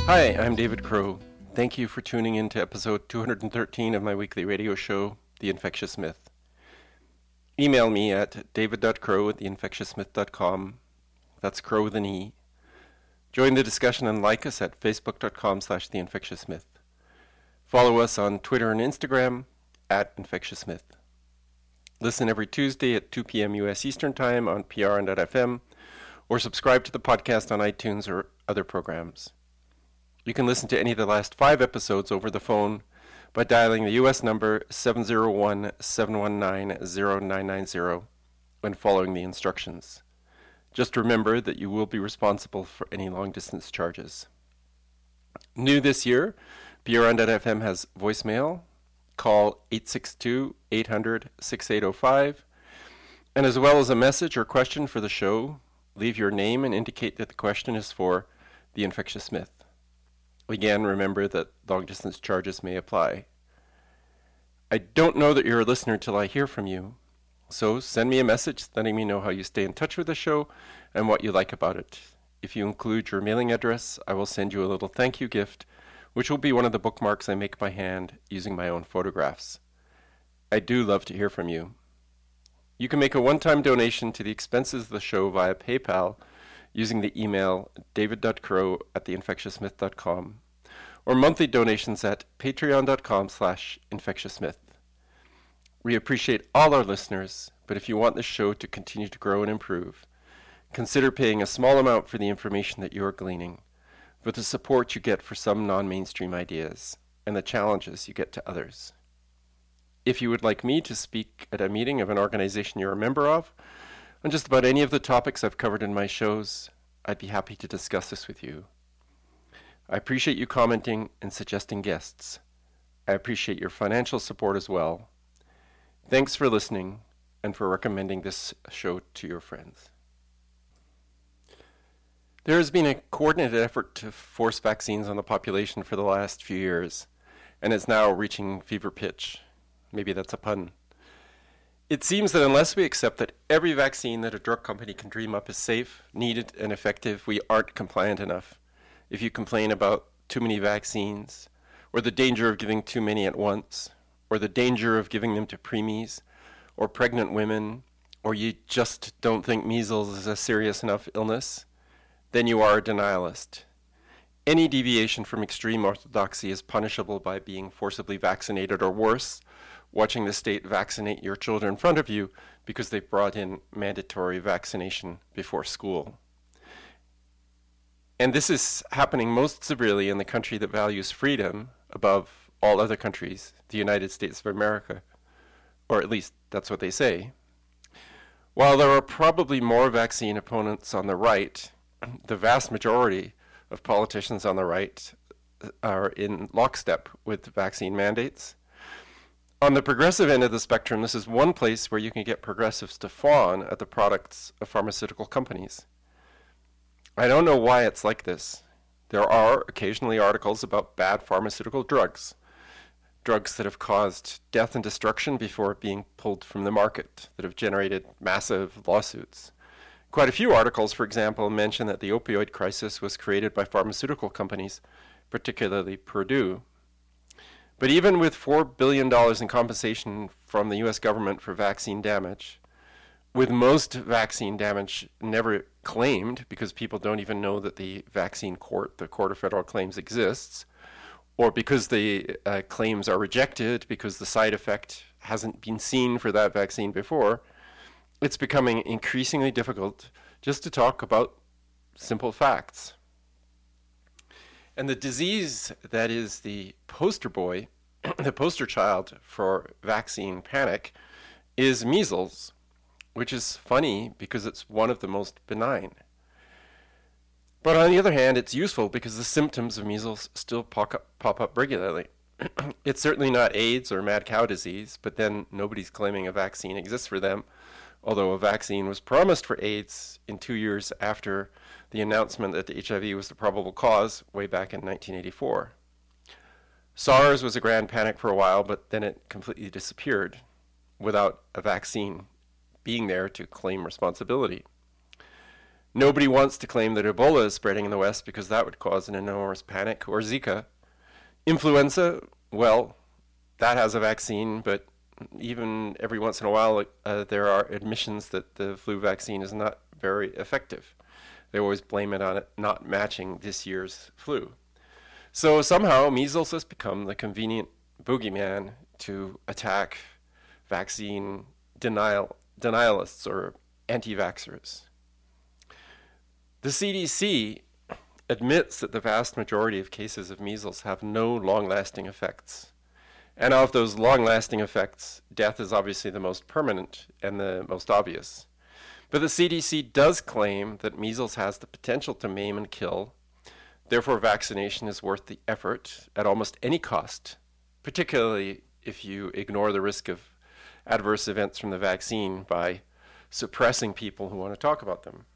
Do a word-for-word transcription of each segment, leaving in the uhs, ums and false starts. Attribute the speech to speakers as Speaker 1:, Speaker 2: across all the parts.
Speaker 1: Hi, I'm David Crow. Thank you for tuning in to episode two hundred thirteen of my weekly radio show, The Infectious Myth. Email me at david dot crow at the infectious myth dot com. That's Crow with an E. Join the discussion and like us at facebook dot com slash the infectious myth. Follow us on Twitter and Instagram at Infectious Myth. Listen every Tuesday at two p.m. U S Eastern Time on P R N dot F M or subscribe to the podcast on iTunes or other programs. You can listen to any of the last five episodes over the phone by dialing the U S number seven zero one, seven one nine, zero nine nine zero and following the instructions. Just remember that you will be responsible for any long-distance charges. New this year, P R N dot F M has voicemail. Call eight six two, eight hundred, sixty-eight oh five. And as well as a message or question for the show, leave your name and indicate that the question is for The Infectious Myth. Again, remember that long-distance charges may apply. I don't know that you're a listener till I hear from you, so send me a message letting me know how you stay in touch with the show and what you like about it. If you include your mailing address, I will send you a little thank you gift, which will be one of the bookmarks I make by hand using my own photographs. I do love to hear from you. You can make a one-time donation to the expenses of the show via PayPal using the email david dot crow at the infectious myth dot com or monthly donations at patreon dot com slash infectious myth. We appreciate all our listeners, but if you want the show to continue to grow and improve, consider paying a small amount for the information that you are gleaning, for the support you get for some non-mainstream ideas, and the challenges you get to others. If you would like me to speak at a meeting of an organization you're a member of, on just about any of the topics I've covered in my shows, I'd be happy to discuss this with you. I appreciate you commenting and suggesting guests. I appreciate your financial support as well. Thanks for listening and for recommending this show to your friends. There has been a coordinated effort to force vaccines on the population for the last few years, and it's now reaching fever pitch. Maybe that's a pun. It seems that unless we accept that every vaccine that a drug company can dream up is safe, needed, and effective, we aren't compliant enough. If you complain about too many vaccines, or the danger of giving too many at once, or the danger of giving them to preemies, or pregnant women, or you just don't think measles is a serious enough illness, then you are a denialist. Any deviation from extreme orthodoxy is punishable by being forcibly vaccinated, or worse, watching the state vaccinate your children in front of you because they've brought in mandatory vaccination before school. And this is happening most severely in the country that values freedom above all other countries, the United States of America, or at least that's what they say. While there are probably more vaccine opponents on the right, the vast majority of politicians on the right are in lockstep with vaccine mandates. On the progressive end of the spectrum, this is one place where you can get progressives to fawn at the products of pharmaceutical companies. I don't know why it's like this. There are occasionally articles about bad pharmaceutical drugs, drugs that have caused death and destruction before being pulled from the market, that have generated massive lawsuits. Quite a few articles, for example, mention that the opioid crisis was created by pharmaceutical companies, particularly Purdue. But even with four billion dollars in compensation from the U S government for vaccine damage, with most vaccine damage never claimed because people don't even know that the vaccine court, the Court of Federal Claims, exists, or because the uh, claims are rejected because the side effect hasn't been seen for that vaccine before, it's becoming increasingly difficult just to talk about simple facts. And the disease that is the poster boy, the poster child for vaccine panic, is measles, which is funny because it's one of the most benign. But on the other hand, it's useful because the symptoms of measles still pop up, pop up regularly. It's certainly not AIDS or mad cow disease, but then nobody's claiming a vaccine exists for them, although a vaccine was promised for AIDS in two years after the announcement that H I V was the probable cause way back in nineteen eighty-four. SARS was a grand panic for a while, but then it completely disappeared without a vaccine being there to claim responsibility. Nobody wants to claim that Ebola is spreading in the West because that would cause an enormous panic, or Zika. Influenza, well, that has a vaccine, but even every once in a while uh, there are admissions that the flu vaccine is not very effective. They always blame it on it not matching this year's flu. So somehow measles has become the convenient boogeyman to attack vaccine denial, denialists or anti-vaxxers. The C D C admits that the vast majority of cases of measles have no long-lasting effects. And of those long-lasting effects, death is obviously the most permanent and the most obvious. But the C D C does claim that measles has the potential to maim and kill. Therefore, vaccination is worth the effort at almost any cost, particularly if you ignore the risk of adverse events from the vaccine by suppressing people who want to talk about them.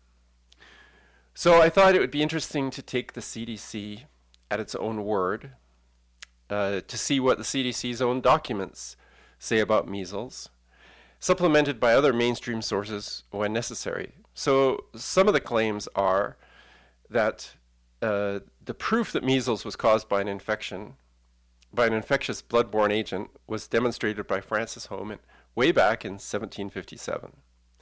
Speaker 1: So I thought it would be interesting to take the C D C at its own word, uh, to see what the C D C's own documents say about measles, supplemented by other mainstream sources when necessary. So some of the claims are that uh, the proof that measles was caused by an infection, by an infectious blood-borne agent, was demonstrated by Francis Home in, way back in seventeen fifty-seven.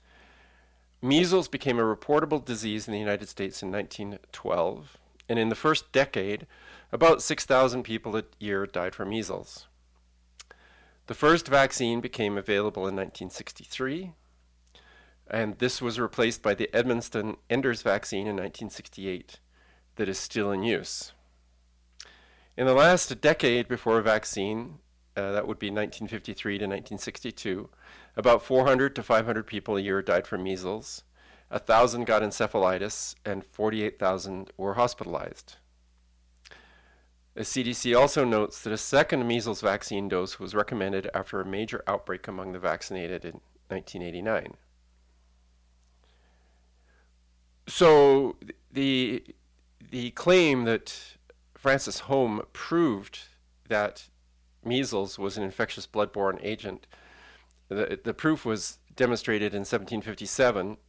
Speaker 1: Measles became a reportable disease in the United States in nineteen twelve, and in the first decade, about six thousand people a year died from measles. The first vaccine became available in nineteen sixty-three, and this was replaced by the Edmundston Enders vaccine in nineteen sixty-eight that is still in use. In the last decade before a vaccine, uh, that would be nineteen fifty-three to nineteen sixty-two, about four hundred to five hundred people a year died from measles, one thousand got encephalitis, and forty-eight thousand were hospitalized. The C D C also notes that a second measles vaccine dose was recommended after a major outbreak among the vaccinated in nineteen eighty-nine. So the, the claim that Francis Home proved that measles was an infectious blood-borne agent, the, the proof was demonstrated in seventeen fifty-seven,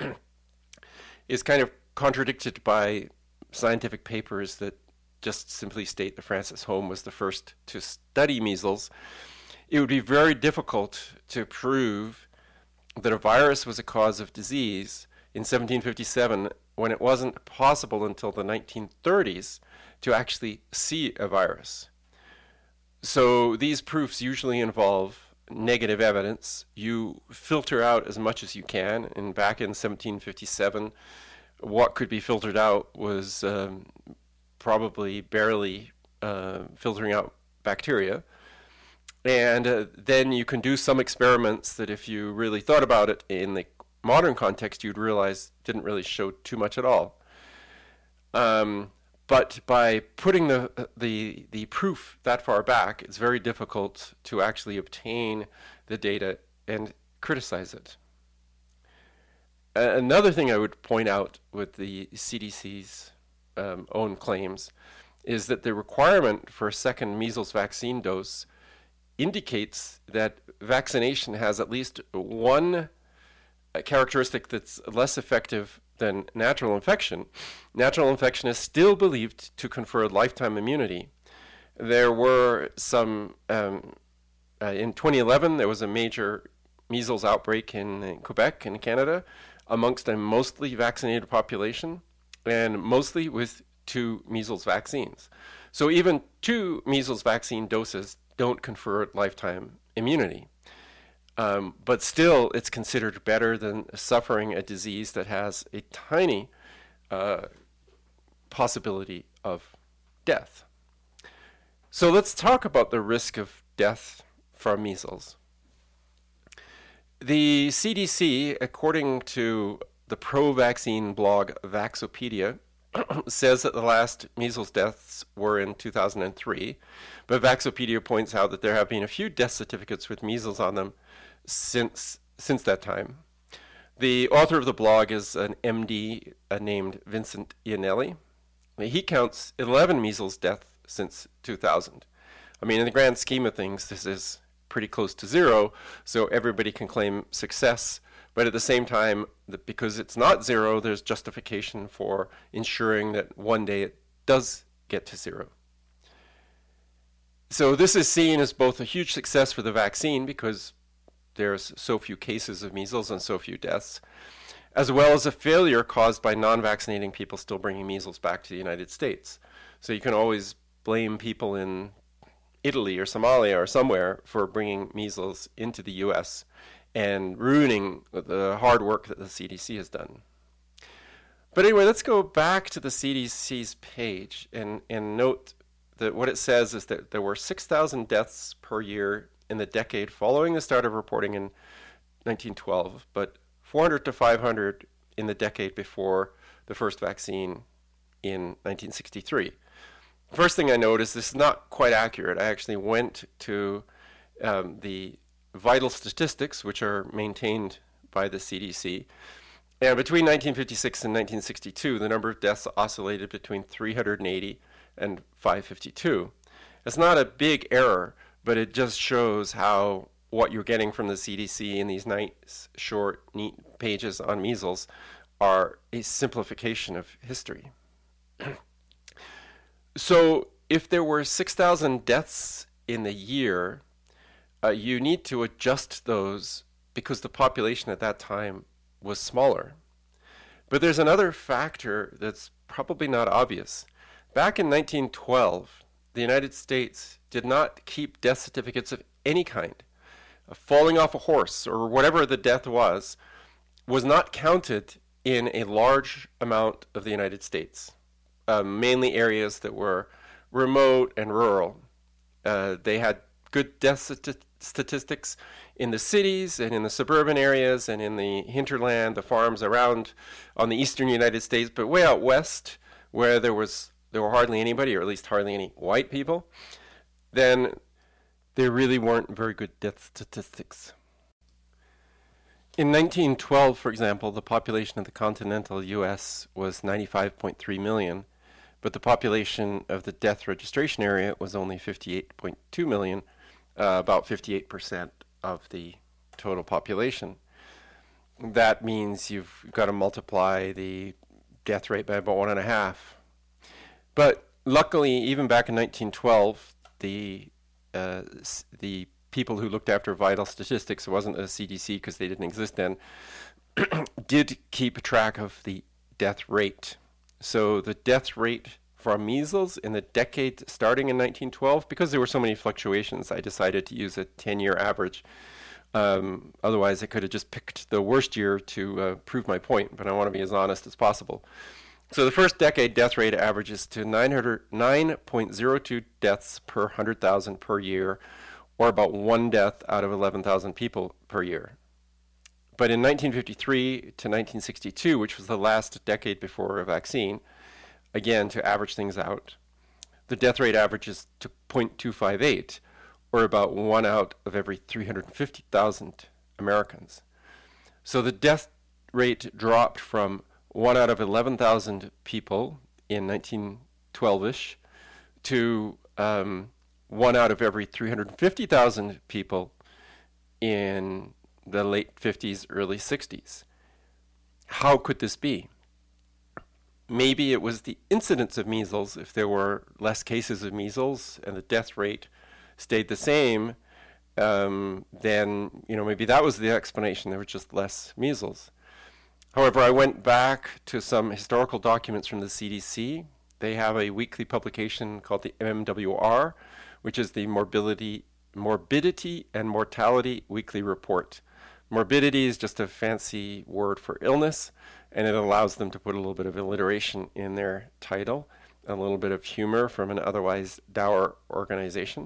Speaker 1: is kind of contradicted by scientific papers that just simply state that Francis Home was the first to study measles. It would be very difficult to prove that a virus was a cause of disease in seventeen fifty-seven when it wasn't possible until the nineteen thirties to actually see a virus. So these proofs usually involve negative evidence. You filter out as much as you can, and back in seventeen fifty-seven, what could be filtered out was um, probably barely uh, filtering out bacteria. And uh, then you can do some experiments that if you really thought about it in the modern context, you'd realize didn't really show too much at all. Um, but by putting the, the, the proof that far back, it's very difficult to actually obtain the data and criticize it. Uh, another thing I would point out with the C D C's um, own claims is that the requirement for a second measles vaccine dose indicates that vaccination has at least one characteristic that's less effective than natural infection. Natural infection is still believed to confer lifetime immunity. There were some, um, uh, in twenty eleven, there was a major measles outbreak in, in Quebec in Canada amongst a mostly vaccinated population, and mostly with two measles vaccines. So even two measles vaccine doses don't confer lifetime immunity. Um, but still, it's considered better than suffering a disease that has a tiny uh, possibility of death. So let's talk about the risk of death from measles. The C D C, according to the pro-vaccine blog Vaxopedia, says that the last measles deaths were in two thousand three, but Vaxopedia points out that there have been a few death certificates with measles on them since since that time. The author of the blog is an M D uh, named Vincent Iannelli. He counts eleven measles deaths since two thousand. I mean, in the grand scheme of things, this is pretty close to zero, so everybody can claim success But at the same time, the, because it's not zero, there's justification for ensuring that one day it does get to zero. So this is seen as both a huge success for the vaccine because there's so few cases of measles and so few deaths, as well as a failure caused by non-vaccinating people still bringing measles back to the United States. So you can always blame people in Italy or Somalia or somewhere for bringing measles into the U S and ruining the hard work that the C D C has done. But anyway, let's go back to the C D C's page and, and note that what it says is that there were six thousand deaths per year in the decade following the start of reporting in nineteen twelve, but four hundred to five hundred in the decade before the first vaccine in nineteen sixty-three. First thing I noticed, this is not quite accurate. I actually went to um, the vital statistics, which are maintained by the C D C. And between nineteen fifty-six and nineteen sixty-two, the number of deaths oscillated between three hundred eighty and five hundred fifty-two. It's not a big error, but it just shows how what you're getting from the C D C in these nice, short, neat pages on measles are a simplification of history. So if there were six thousand deaths in the year, uh, you need to adjust those because the population at that time was smaller. But there's another factor that's probably not obvious. Back in nineteen twelve, the United States did not keep death certificates of any kind. Uh, falling off a horse or whatever the death was, was not counted in a large amount of the United States. Uh, mainly areas that were remote and rural. Uh, they had good death stati- statistics in the cities and in the suburban areas and in the hinterland, the farms around on the eastern United States, but way out west, where there was there were hardly anybody, or at least hardly any white people, then there really weren't very good death statistics. In nineteen twelve, for example, the population of the continental U S was ninety-five point three million, but the population of the death registration area was only fifty-eight point two million, uh, about fifty-eight percent of the total population. That means you've got to multiply the death rate by about one and a half. But luckily, even back in nineteen twelve, the uh, the people who looked after vital statistics, it wasn't a C D C because they didn't exist then, did keep track of the death rate. So the death rate from measles in the decade starting in nineteen twelve, because there were so many fluctuations, I decided to use a ten-year average. Um, otherwise, I could have just picked the worst year to uh, prove my point, but I want to be as honest as possible. So the first decade death rate averages to nine point zero two deaths per one hundred thousand per year, or about one death out of eleven thousand people per year. But in nineteen fifty-three to nineteen sixty-two, which was the last decade before a vaccine, again, to average things out, the death rate averages to zero point two five eight, or about one out of every three hundred fifty thousand Americans. So the death rate dropped from one out of eleven thousand people in nineteen twelve-ish to um, one out of every three hundred fifty thousand people in the late fifties, early sixties. How could this be? Maybe it was the incidence of measles. If there were less cases of measles and the death rate stayed the same, um, then you know maybe that was the explanation. There were just less measles. However, I went back to some historical documents from the C D C. They have a weekly publication called the M M W R, which is the Morbidity, Morbidity and Mortality Weekly Report. Morbidity is just a fancy word for illness, and it allows them to put a little bit of alliteration in their title, a little bit of humor from an otherwise dour organization.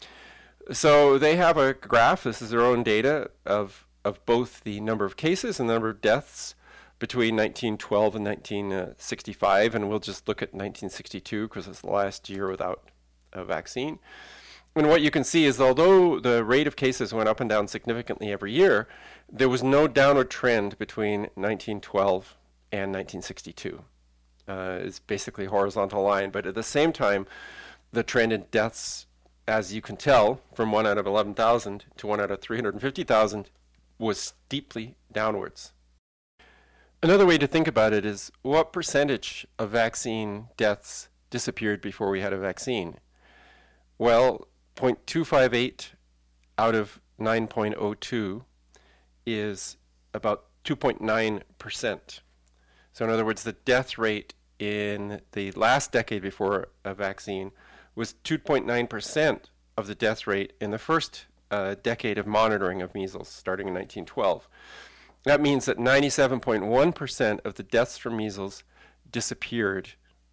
Speaker 1: So they have a graph, this is their own data, of, of both the number of cases and the number of deaths between nineteen twelve and nineteen sixty-five, and we'll just look at nineteen sixty-two because it's the last year without a vaccine. And what you can see is although the rate of cases went up and down significantly every year, there was no downward trend between nineteen twelve and nineteen sixty-two. Uh, it's basically a horizontal line, but at the same time, the trend in deaths, as you can tell, from one out of eleven thousand to one out of three hundred fifty thousand was steeply downwards. Another way to think about it is, what percentage of vaccine deaths disappeared before we had a vaccine? Well, zero point two five eight out of nine point zero two is about two point nine percent. So in other words, the death rate in the last decade before a vaccine was two point nine percent of the death rate in the first uh, decade of monitoring of measles, starting in nineteen twelve. That means that ninety-seven point one percent of the deaths from measles disappeared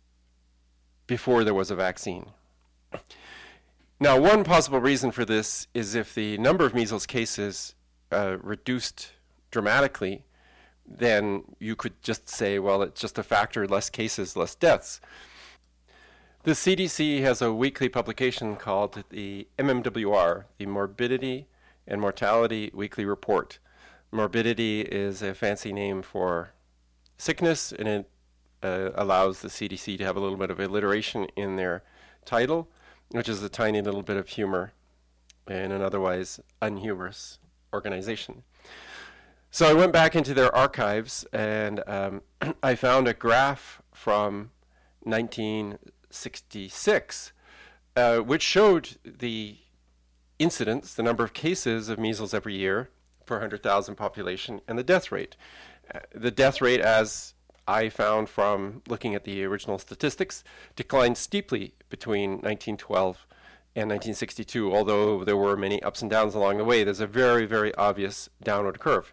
Speaker 1: before there was a vaccine. Now, one possible reason for this is if the number of measles cases uh, reduced dramatically, then you could just say, well, it's just a factor, less cases, less deaths. The C D C has a weekly publication called the M M W R, the Morbidity and Mortality Weekly Report. Morbidity is a fancy name for sickness, and it uh, allows the C D C to have a little bit of alliteration in their title, which is a tiny little bit of humor in an otherwise unhumorous organization. So I went back into their archives, and um, I found a graph from nineteen sixty-six, uh, which showed the incidence, the number of cases of measles every year per one hundred thousand population, and the death rate. Uh, the death rate, as I found from looking at the original statistics, declined steeply between nineteen twelve and nineteen sixty-two, although there were many ups and downs along the way. There's a very, very obvious downward curve.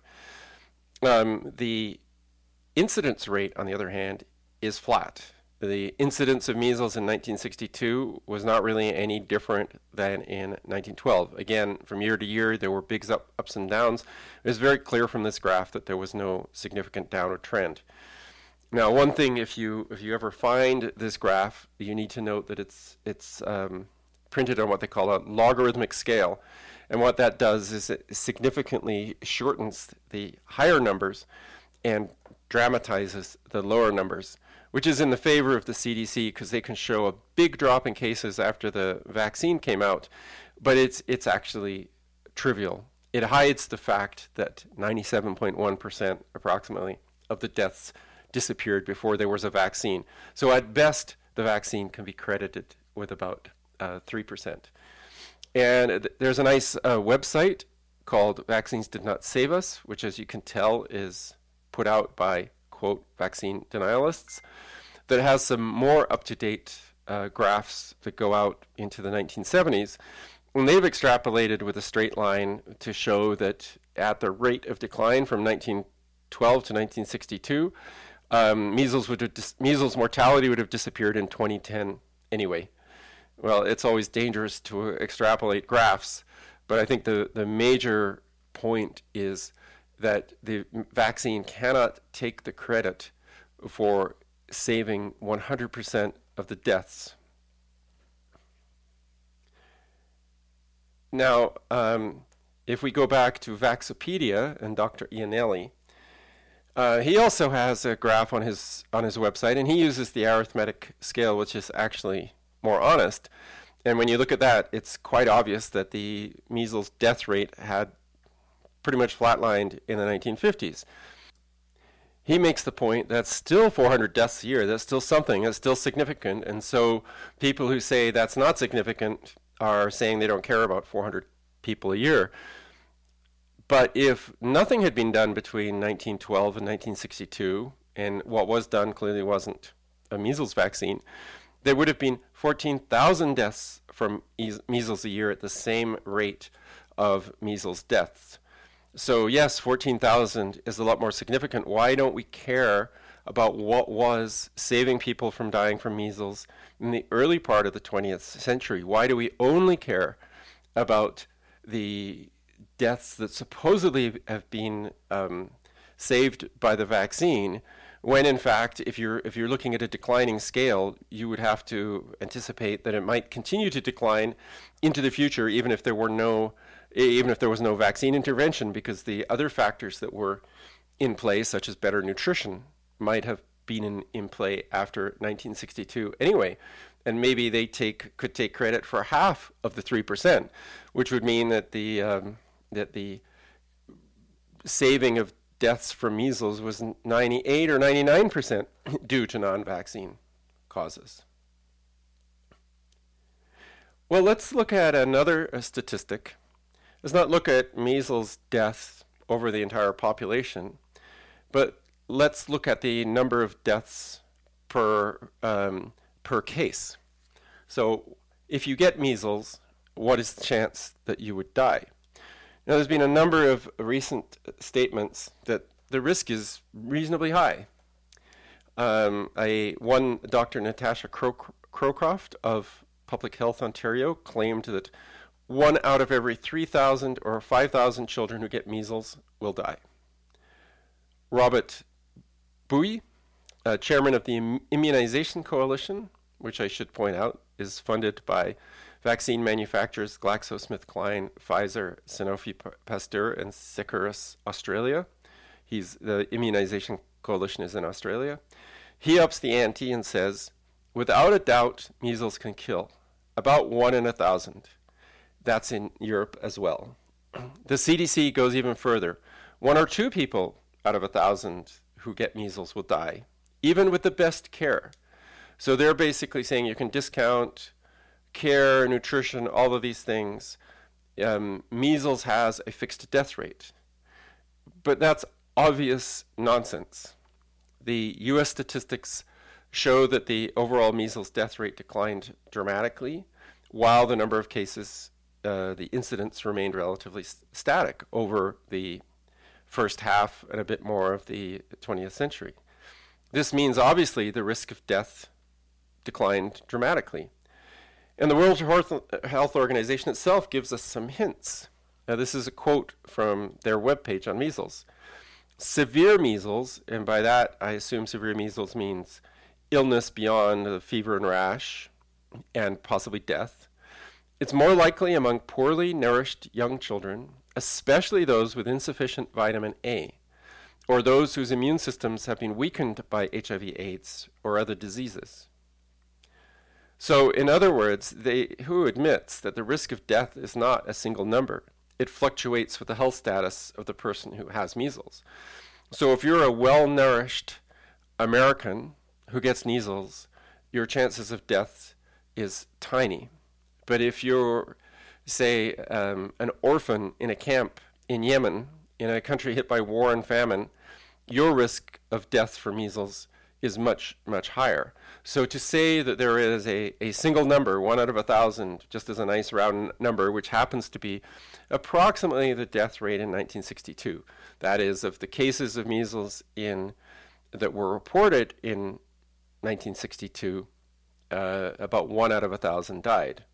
Speaker 1: Um, the incidence rate, on the other hand, is flat. The incidence of measles in nineteen sixty-two was not really any different than in nineteen twelve. Again, from year to year, there were big up, ups and downs. It was very clear from this graph that there was no significant downward trend. Now, one thing, if you if you ever find this graph, you need to note that it's it's um, printed on what they call a logarithmic scale. And what that does is it significantly shortens the higher numbers and dramatizes the lower numbers, which is in the favor of the C D C because they can show a big drop in cases after the vaccine came out, but it's it's actually trivial. It hides the fact that ninety-seven point one percent approximately of the deaths disappeared before there was a vaccine. So at best, the vaccine can be credited with about uh, three percent. And th- there's a nice uh, website called Vaccines Did Not Save Us, which, as you can tell, is put out by, quote, vaccine denialists, that has some more up-to-date uh, graphs that go out into the nineteen seventies. And they've extrapolated with a straight line to show that at the rate of decline from nineteen twelve to nineteen sixty-two, um, measles would have dis- measles mortality would have disappeared in twenty ten anyway. Well, it's always dangerous to extrapolate graphs, but I think the, the major point is that the vaccine cannot take the credit for saving one hundred percent of the deaths. Now, um, if we go back to Vaxopedia and Doctor Iannelli, uh, he also has a graph on his on his website, and he uses the arithmetic scale, which is actually more honest. And when you look at that, it's quite obvious that the measles death rate had pretty much flatlined in the nineteen fifties. He makes the point that's still four hundred deaths a year. That's still something. That's still significant. And so people who say that's not significant are saying they don't care about four hundred people a year. But if nothing had been done between nineteen twelve and nineteen sixty-two, and what was done clearly wasn't a measles vaccine, there would have been fourteen thousand deaths from measles a year at the same rate of measles deaths. So yes, fourteen thousand is a lot more significant. Why don't we care about what was saving people from dying from measles in the early part of the twentieth century? Why do we only care about the deaths that supposedly have been um, saved by the vaccine, when in fact, if you're if you're looking at a declining scale, you would have to anticipate that it might continue to decline into the future, even if there were no, even if there was no vaccine intervention, because the other factors that were in place, such as better nutrition, might have been in, in play after nineteen sixty-two anyway, and maybe they take could take credit for half of the three percent, which would mean that the um, that the saving of deaths from measles was ninety-eight or ninety-nine percent due to non-vaccine causes. Well, let's look at another uh, statistic. Let's not look at measles deaths over the entire population, but let's look at the number of deaths per um, per case. So if you get measles, what is the chance that you would die? Now, there's been a number of recent statements that the risk is reasonably high. Um, a, one, Doctor Natasha Crow- Crowcroft of Public Health Ontario claimed that one out of every three thousand or five thousand children who get measles will die. Robert Bouy, uh, chairman of the Im- Immunization Coalition, which I should point out is funded by vaccine manufacturers GlaxoSmithKline, Pfizer, Sanofi Pasteur, and Seqirus Australia. He's the Immunization Coalition is in Australia. He ups the ante and says, without a doubt, measles can kill. About one in a thousand. That's in Europe as well. The C D C goes even further. One or two people out of a thousand who get measles will die, even with the best care. So they're basically saying you can discount care, nutrition, all of these things. Um, measles has a fixed death rate. But that's obvious nonsense. The U S statistics show that the overall measles death rate declined dramatically, while the number of cases, uh, the incidence remained relatively st- static over the first half and a bit more of the twentieth century. This means obviously the risk of death declined dramatically. And the World Health Organization itself gives us some hints. Now, this is a quote from their webpage on measles. Severe measles, and by that I assume severe measles means illness beyond the fever and rash and possibly death. It's more likely among poorly nourished young children, especially those with insufficient vitamin A, or those whose immune systems have been weakened by H I V AIDS or other diseases. So, in other words, they, who admits that the risk of death is not a single number. It fluctuates with the health status of the person who has measles. So if you're a well-nourished American who gets measles, your chances of death is tiny. But if you're, say, um, an orphan in a camp in Yemen, in a country hit by war and famine, your risk of death for measles is much, much higher. So to say that there is a, a single number, one out of a thousand, just as a nice round number, which happens to be approximately the death rate in nineteen sixty-two. That is, of the cases of measles in that were reported in nineteen sixty-two, uh, about one out of a thousand died.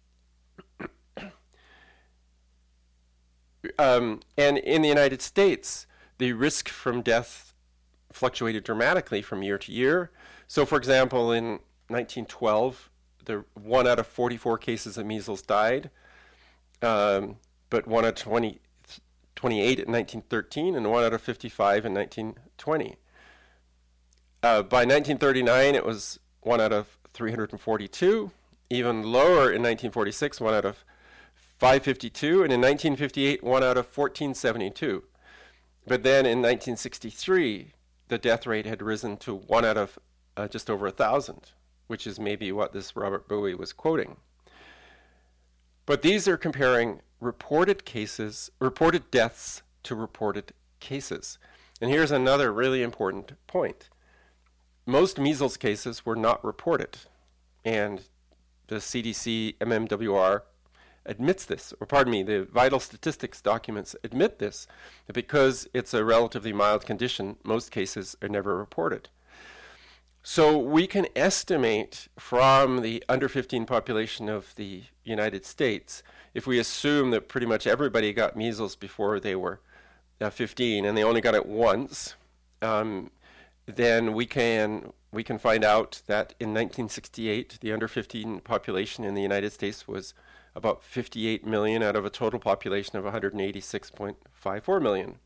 Speaker 1: um, and in the United States, the risk from death fluctuated dramatically from year to year. So, for example, in nineteen twelve, the one out of forty-four cases of measles died, um, but one out of twenty, twenty-eight in nineteen thirteen, and one out of fifty-five in nineteen twenty. Uh, by nineteen thirty-nine, it was one out of three hundred forty-two. Even lower in nineteen forty-six, one out of five hundred fifty-two, and in nineteen fifty-eight, one out of one thousand four hundred seventy-two. But then in nineteen sixty-three, the death rate had risen to one out of uh, just over a thousand, which is maybe what this Robert Bouy was quoting. But these are comparing reported cases, reported deaths to reported cases. And here's another really important point. Most measles cases were not reported, and the C D C M M W R admits this, or pardon me, the vital statistics documents admit this, that because it's a relatively mild condition, most cases are never reported. So we can estimate from the under fifteen population of the United States, if we assume that pretty much everybody got measles before they were uh, fifteen and they only got it once, um, then we can we can find out that in nineteen sixty-eight, the under fifteen population in the United States was about fifty-eight million out of a total population of one hundred eighty-six point five four million.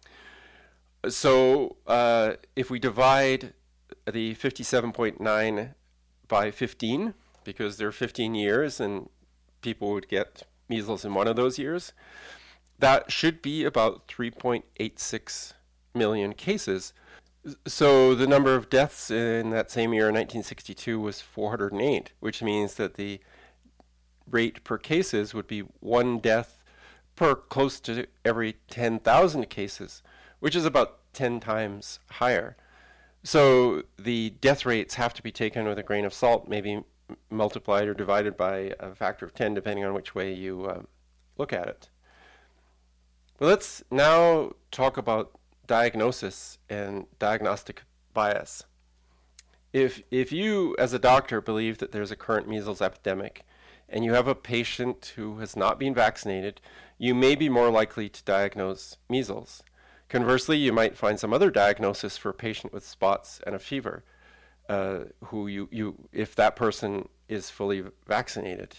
Speaker 1: So uh, if we divide the fifty-seven point nine by fifteen, because there are fifteen years and people would get measles in one of those years, that should be about three point eight six million cases. So the number of deaths in that same year, nineteen sixty-two, was four hundred eight, which means that the rate per cases would be one death per close to every ten thousand cases, which is about ten times higher. So the death rates have to be taken with a grain of salt, maybe multiplied or divided by a factor of ten, depending on which way you um, look at it. Well, let's now talk about diagnosis and diagnostic bias. If, if you, as a doctor, believe that there's a current measles epidemic and you have a patient who has not been vaccinated, you may be more likely to diagnose measles. Conversely, you might find some other diagnosis for a patient with spots and a fever, uh, who you, you, if that person is fully vaccinated.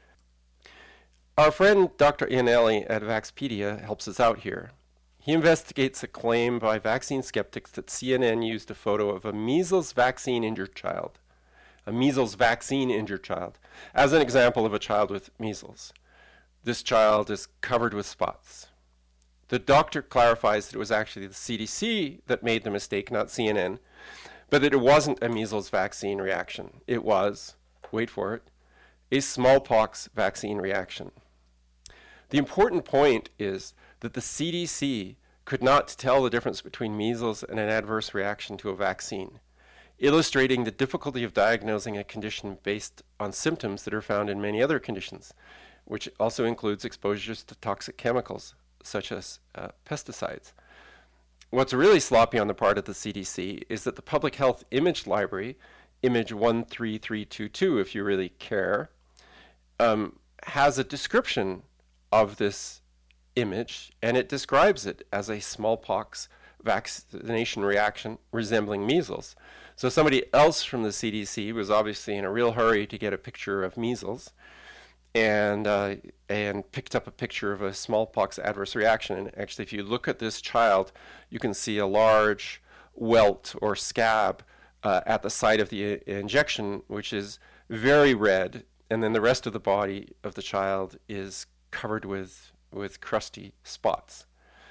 Speaker 1: Our friend Doctor Iannelli at Vaxpedia helps us out here. He investigates a claim by vaccine skeptics that C N N used a photo of a measles vaccine injured child, a measles vaccine injured child, as an example of a child with measles. This child is covered with spots. The doctor clarifies that it was actually the C D C that made the mistake, not C N N, but that it wasn't a measles vaccine reaction. It was, wait for it, a smallpox vaccine reaction. The important point is that the C D C could not tell the difference between measles and an adverse reaction to a vaccine, illustrating the difficulty of diagnosing a condition based on symptoms that are found in many other conditions, which also includes exposures to toxic chemicals, such as uh, pesticides. What's really sloppy on the part of the C D C is that the Public Health Image Library, image one three three two two if you really care, um, has a description of this image, and it describes it as a smallpox vaccination reaction resembling measles. So somebody else from the C D C was obviously in a real hurry to get a picture of measles, and uh, and picked up a picture of a smallpox adverse reaction. And actually, if you look at this child, you can see a large welt or scab uh, at the site of the injection, which is very red, and then the rest of the body of the child is covered with with crusty spots.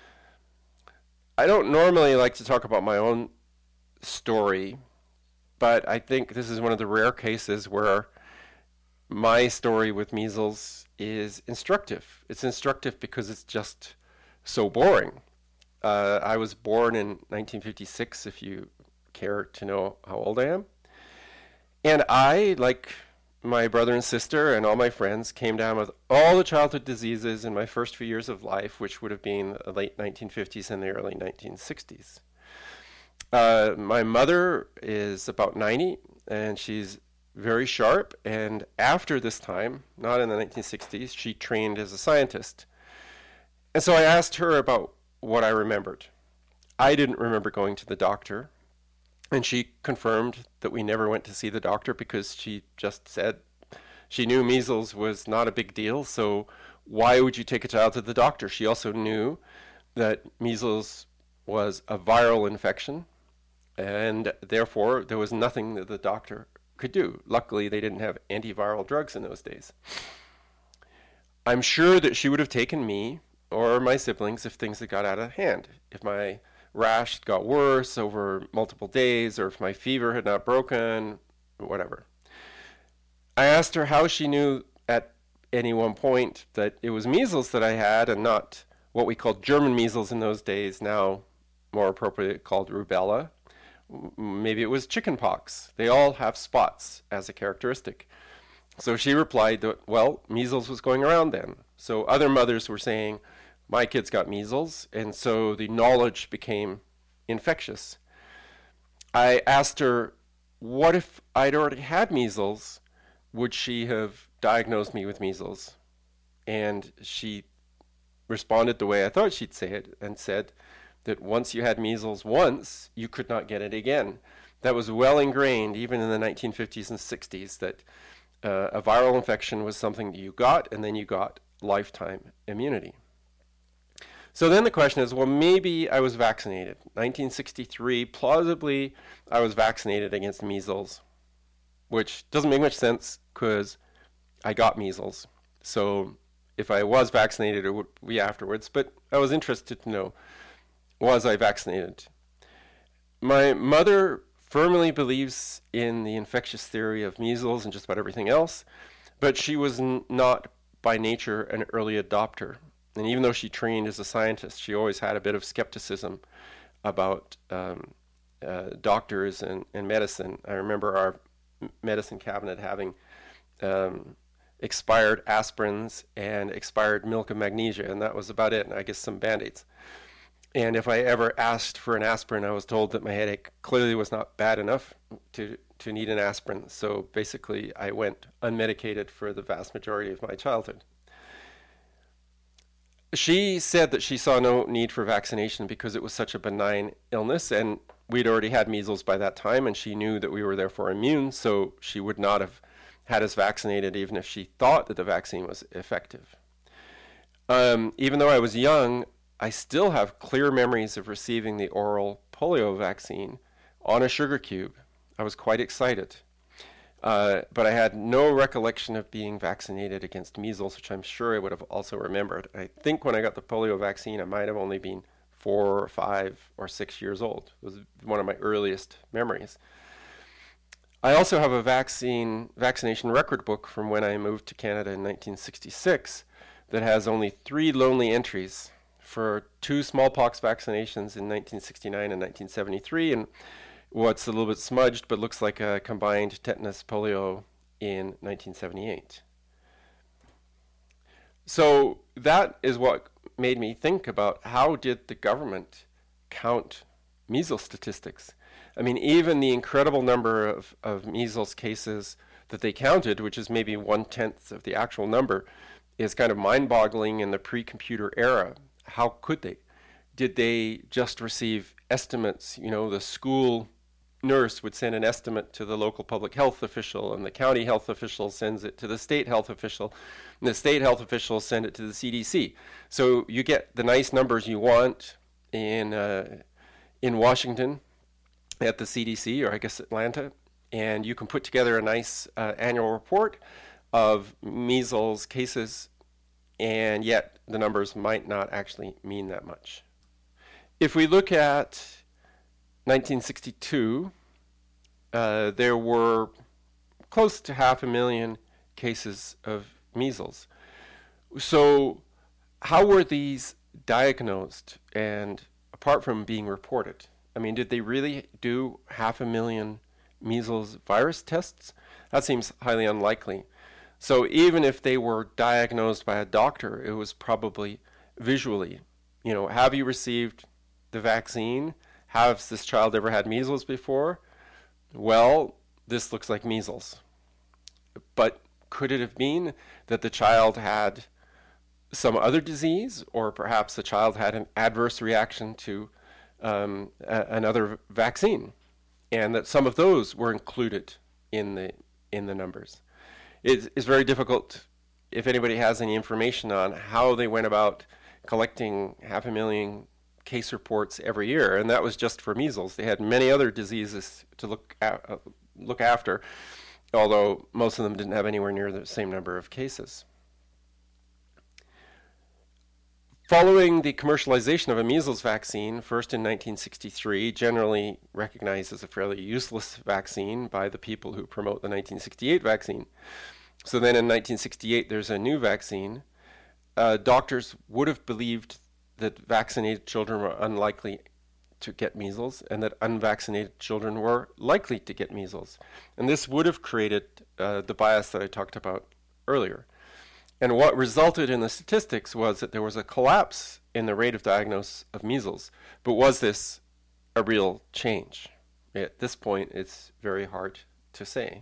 Speaker 1: I don't normally like to talk about my own story, but I think this is one of the rare cases where my story with measles is instructive. It's instructive because it's just so boring. Uh, I was born in nineteen fifty-six, if you care to know how old I am. And I, like my brother and sister and all my friends, came down with all the childhood diseases in my first few years of life, which would have been the late nineteen fifties and the early nineteen sixties. Uh, my mother is about ninety, and she's very sharp, and after this time, not in the nineteen sixties, she trained as a scientist. And so I asked her about what I remembered. I didn't remember going to the doctor, and she confirmed that we never went to see the doctor because she just said she knew measles was not a big deal, so why would you take a child to the doctor? She also knew that measles was a viral infection, and therefore there was nothing that the doctor could do. Luckily, they didn't have antiviral drugs in those days. I'm sure that she would have taken me or my siblings if things had got out of hand. If my rash got worse over multiple days, or if my fever had not broken, whatever. I asked her how she knew at any one point that it was measles that I had and not what we called German measles in those days, now more appropriately called rubella. Maybe it was chickenpox. They all have spots as a characteristic. So she replied that, well, measles was going around then. So other mothers were saying, my kids got measles, and so the knowledge became infectious. I asked her, what if I'd already had measles? Would she have diagnosed me with measles? And she responded the way I thought she'd say it, and said that once you had measles once, you could not get it again. That was well ingrained, even in the nineteen fifties and sixties, that uh, a viral infection was something that you got, and then you got lifetime immunity. So then the question is, well, maybe I was vaccinated. nineteen sixty-three, plausibly, I was vaccinated against measles, which doesn't make much sense because I got measles. So if I was vaccinated, it would be afterwards, but I was interested to know, was I vaccinated? My mother firmly believes in the infectious theory of measles and just about everything else, but she was n- not by nature an early adopter. And even though she trained as a scientist, she always had a bit of skepticism about um, uh, doctors and, and medicine. I remember our medicine cabinet having um, expired aspirins and expired milk of magnesia, and that was about it, and I guess some Band-Aids. And if I ever asked for an aspirin, I was told that my headache clearly was not bad enough to, to need an aspirin. So basically, I went unmedicated for the vast majority of my childhood. She said that she saw no need for vaccination because it was such a benign illness, and we'd already had measles by that time, and she knew that we were therefore immune, so she would not have had us vaccinated even if she thought that the vaccine was effective. Um, even though I was young, I still have clear memories of receiving the oral polio vaccine on a sugar cube. I was quite excited. Uh, but I had no recollection of being vaccinated against measles, which I'm sure I would have also remembered. I think when I got the polio vaccine, I might have only been four or five or six years old. It was one of my earliest memories. I also have a vaccine vaccination record book from when I moved to Canada in nineteen sixty-six that has only three lonely entries for two smallpox vaccinations in nineteen sixty-nine and nineteen seventy-three, and what's a little bit smudged but looks like a combined tetanus polio in nineteen seventy-eight. So that is what made me think about how did the government count measles statistics. I mean, even the incredible number of, of measles cases that they counted, which is maybe one-tenth of the actual number, is kind of mind-boggling in the pre-computer era. How could they? Did they just receive estimates? You know, the school nurse would send an estimate to the local public health official, and the county health official sends it to the state health official, and the state health officials send it to the C D C. So you get the nice numbers you want in uh, in Washington at the C D C, or I guess Atlanta, and you can put together a nice uh, annual report of measles cases, and yet the numbers might not actually mean that much. If we look at nineteen sixty-two, uh, there were close to half a million cases of measles. So how were these diagnosed, and apart from being reported? I mean, did they really do half a million measles virus tests? That seems highly unlikely. So even if they were diagnosed by a doctor, it was probably visually. You know, have you received the vaccine? Has this child ever had measles before? Well, this looks like measles. But could it have been that the child had some other disease, or perhaps the child had an adverse reaction to um, a- another vaccine, and that some of those were included in the in the numbers? It is very difficult, if anybody has any information on how they went about collecting half a million case reports every year, and that was just for measles. They had many other diseases to look at, uh, look after, although most of them didn't have anywhere near the same number of cases. Following the commercialization of a measles vaccine, first in nineteen sixty-three, generally recognized as a fairly useless vaccine by the people who promote the nineteen sixty-eight vaccine. So then in nineteen sixty-eight, there's a new vaccine. Uh, doctors would have believed that vaccinated children were unlikely to get measles, and that unvaccinated children were likely to get measles. And this would have created uh, the bias that I talked about earlier. And what resulted in the statistics was that there was a collapse in the rate of diagnosis of measles. But was this a real change? At this point, it's very hard to say.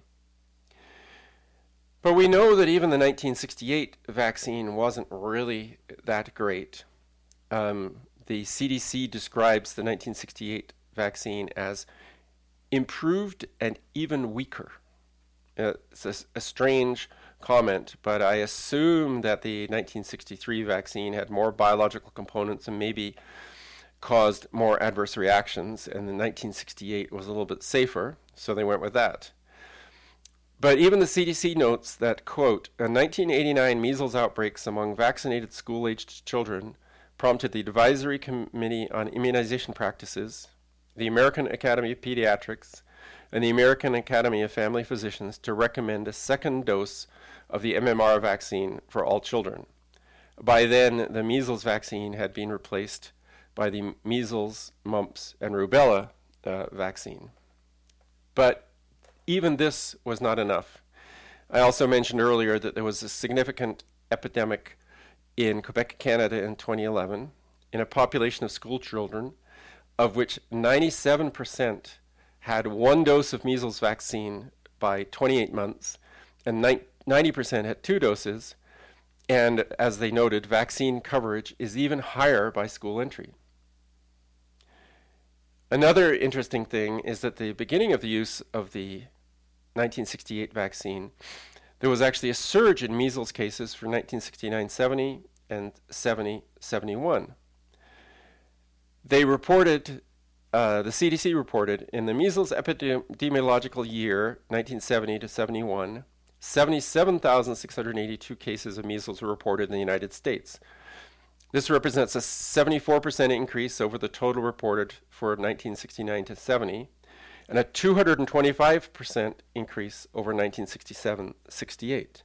Speaker 1: But we know that even the nineteen sixty-eight vaccine wasn't really that great. Um, the C D C describes the nineteen sixty-eight vaccine as improved and even weaker. Uh, it's a, a strange comment, but I assume that the nineteen sixty-three vaccine had more biological components and maybe caused more adverse reactions, and the nineteen sixty-eight was a little bit safer, so they went with that. But even the C D C notes that, quote, a nineteen eighty-nine measles outbreaks among vaccinated school-aged children prompted the Advisory Committee on Immunization Practices, the American Academy of Pediatrics, and the American Academy of Family Physicians to recommend a second dose of the M M R vaccine for all children. By then, the measles vaccine had been replaced by the measles, mumps, and rubella uh, vaccine. But even this was not enough. I also mentioned earlier that there was a significant epidemic in Quebec, Canada in twenty eleven in a population of school children of which ninety-seven percent had one dose of measles vaccine by twenty-eight months and ninety percent had two doses. And as they noted, vaccine coverage is even higher by school entry. Another interesting thing is that the beginning of the use of the nineteen sixty-eight vaccine, there was actually a surge in measles cases for nineteen sixty-nine seventy and seventy seventy-one. They reported, uh, the C D C reported, in the measles epidemiological year, nineteen seventy to seventy-one, seventy-seven thousand six hundred eighty-two cases of measles were reported in the United States. This represents a seventy-four percent increase over the total reported for nineteen sixty-nine to seventy, and a two hundred twenty-five percent increase over nineteen sixty-seven sixty-eight.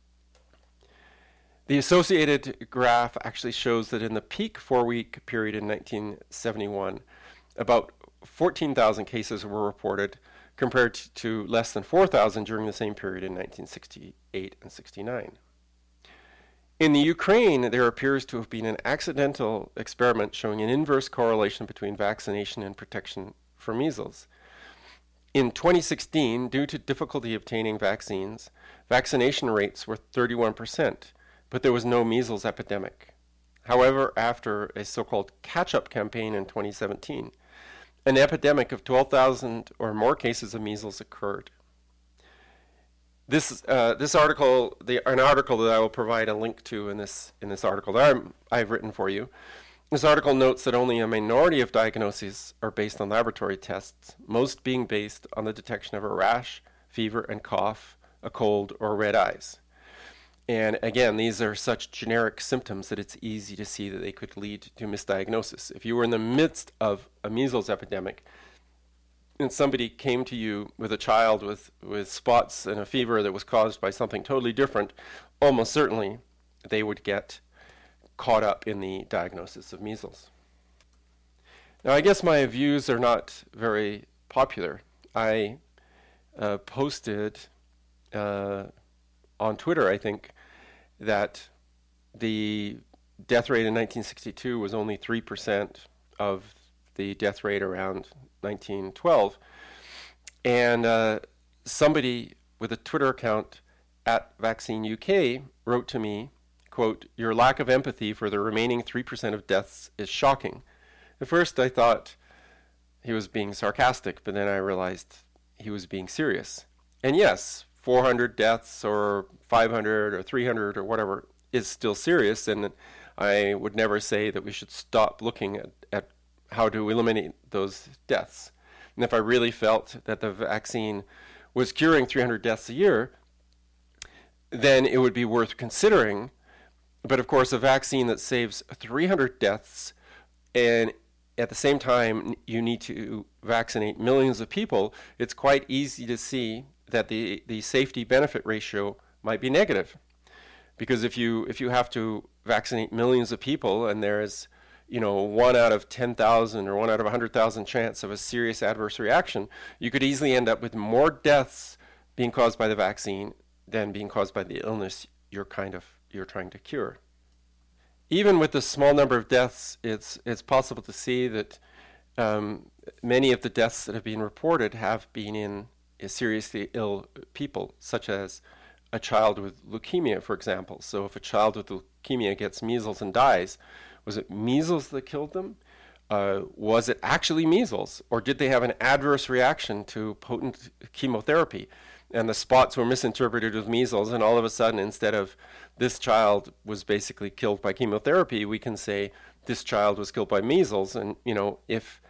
Speaker 1: The associated graph actually shows that in the peak four-week period in nineteen seventy-one, about fourteen thousand cases were reported, compared to less than four thousand during the same period in nineteen sixty-eight and sixty-nine. In the Ukraine, there appears to have been an accidental experiment showing an inverse correlation between vaccination and protection for measles. In twenty sixteen, due to difficulty obtaining vaccines, vaccination rates were thirty-one percent, but there was no measles epidemic. However, after a so-called catch-up campaign in twenty seventeen, an epidemic of twelve thousand or more cases of measles occurred. This uh, this article, the, an article that I will provide a link to in this in this article that I'm, I've written for you. This article notes that only a minority of diagnoses are based on laboratory tests, most being based on the detection of a rash, fever, and cough, a cold, or red eyes. And again, these are such generic symptoms that it's easy to see that they could lead to misdiagnosis. If you were in the midst of a measles epidemic and somebody came to you with a child with, with spots and a fever that was caused by something totally different, almost certainly they would get caught up in the diagnosis of measles. Now, I guess my views are not very popular. I uh, posted uh, on Twitter, I think, that the death rate in nineteen sixty-two was only three percent of the death rate around nineteen twelve. And uh, somebody with a Twitter account at Vaccine U K wrote to me, quote, your lack of empathy for the remaining three percent of deaths is shocking. At first I thought he was being sarcastic, but then I realized he was being serious. And yes, four hundred deaths or five hundred or three hundred or whatever is still serious, and I would never say that we should stop looking at, at how to eliminate those deaths. And if I really felt that the vaccine was curing three hundred deaths a year, then it would be worth considering. But of course, a vaccine that saves three hundred deaths, and at the same time you need to vaccinate millions of people, it's quite easy to see that the, the safety benefit ratio might be negative. Because if you if you have to vaccinate millions of people and there's, you know, one out of ten thousand or one out of one hundred thousand chance of a serious adverse reaction, you could easily end up with more deaths being caused by the vaccine than being caused by the illness you're kind of you're trying to cure. Even with the small number of deaths, it's it's possible to see that um, many of the deaths that have been reported have been in seriously ill people, such as a child with leukemia, for example. So if a child with leukemia gets measles and dies, was it measles that killed them? Uh, was it actually measles? Or did they have an adverse reaction to potent chemotherapy? And the spots were misinterpreted as measles, and all of a sudden, instead of this child was basically killed by chemotherapy, we can say this child was killed by measles. And, you know, if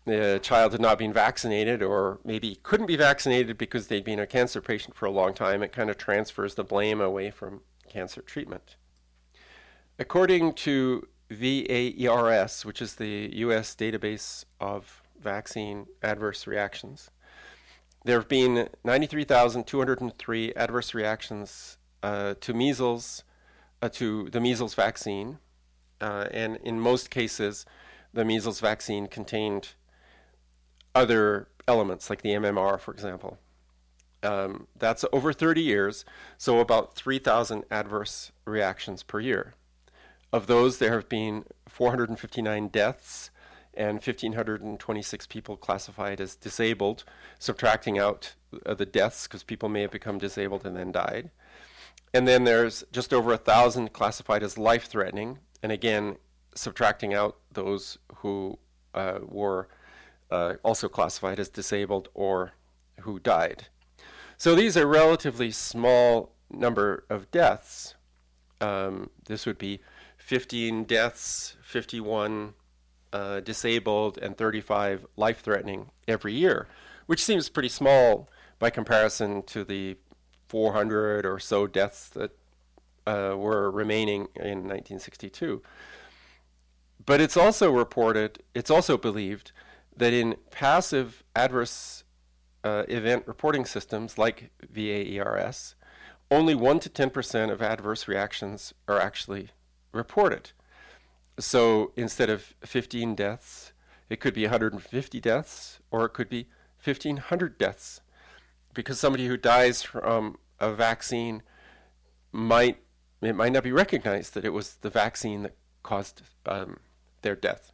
Speaker 1: the child had not been vaccinated, or maybe couldn't be vaccinated because they'd been a cancer patient for a long time, it kind of transfers the blame away from cancer treatment. According to V A E R S, which is the U S database of vaccine adverse reactions, there have been ninety-three thousand two hundred three adverse reactions uh, to measles, uh, to the measles vaccine, uh, and in most cases, the measles vaccine contained other elements, like the M M R, for example. Um, that's over thirty years, so about three thousand adverse reactions per year. Of those, there have been four hundred fifty-nine deaths and one thousand five hundred twenty-six people classified as disabled, subtracting out uh, the deaths because people may have become disabled and then died. And then there's just over a thousand classified as life-threatening, and again, subtracting out those who uh, were uh, also classified as disabled or who died. So these are relatively small number of deaths. Um, this would be fifteen deaths, fifty-one uh, disabled, and thirty-five life-threatening every year, which seems pretty small by comparison to the four hundred or so deaths that uh, were remaining in nineteen sixty-two. But it's also reported, it's also believed that in passive adverse uh, event reporting systems like V A E R S, only one to ten percent of adverse reactions are actually reported. So instead of fifteen deaths, it could be one hundred fifty deaths, or it could be fifteen hundred deaths, because somebody who dies from a vaccine might, it might not be recognized that it was the vaccine that caused um, their death.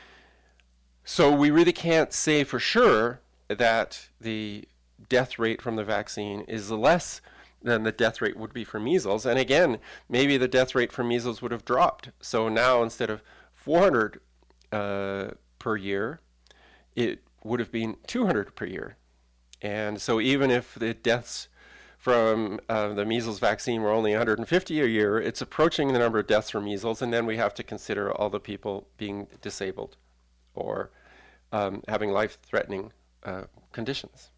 Speaker 1: So we really can't say for sure that the death rate from the vaccine is less than the death rate would be for measles. And again, maybe the death rate for measles would have dropped. So now instead of four hundred uh, per year, it would have been two hundred per year. And so even if the deaths from uh, the measles vaccine were only one hundred fifty a year, it's approaching the number of deaths from measles, and then we have to consider all the people being disabled or um, having life-threatening uh, conditions.